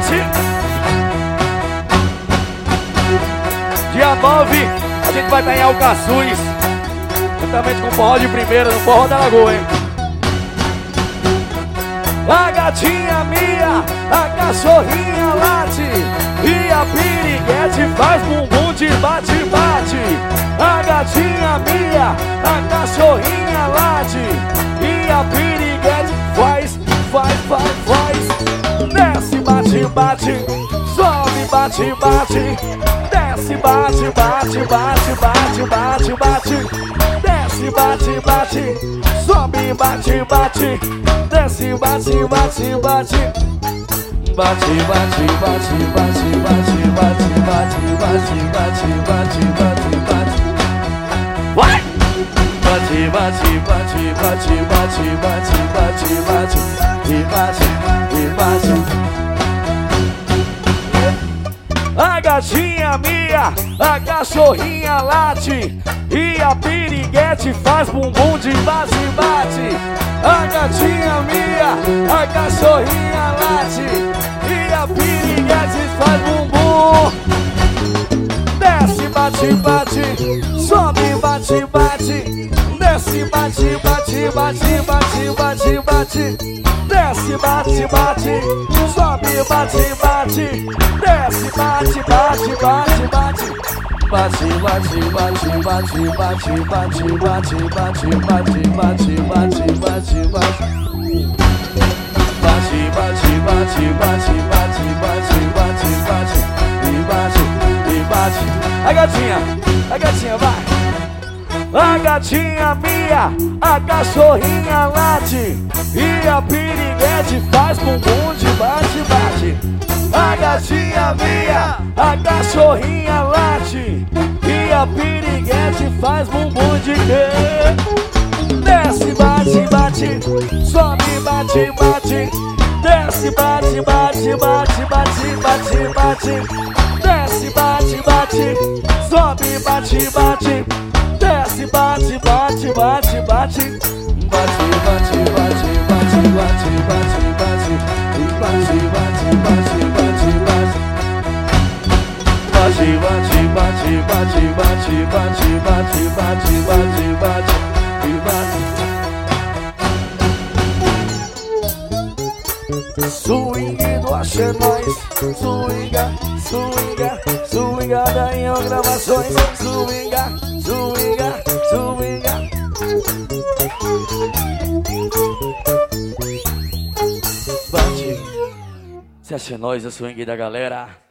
bate. Dia 9, a gente vai estar em Alcaçuz, juntamente com o forró de primeira, no forró da Lagoa, hein? A gatinha mia, a cachorrinha late, e a piriguete faz bumbum de bate-bate. A gatinha mia, a cachorrinha late, e a piriguete faz. Desce, bate-bate, sobe, bate-bate. Desce, bate-bate, bate-bate. Desce, bate-bate, sobe, bate-bate. Desce, bate-bate. Bate. Vai! Bate. A gatinha mia, a cachorrinha late, e a piriguete faz bumbum de bate-bate. A gatinha mia, a cachorrinha late, e a piriguete faz bumbum. Desce, bate, sobe, bate. Desce, bate. Desce, bate, sobe, bate. Desce, bate. Bate. A gatinha vai. A gatinha mia, a cachorrinha late, e a piriguete faz bumbum de bate-bate. A gatinha mia, a cachorrinha late, e a piriguete faz bumbum de quê? Desce, bate, sobe, bate. Desce, bate. Desce, bate, sobe, bate. Desce, bate. Swing do Axé Nós, swinga da Ian Gravações, swinga. Bate. Se Axé Nós, o swing da galera.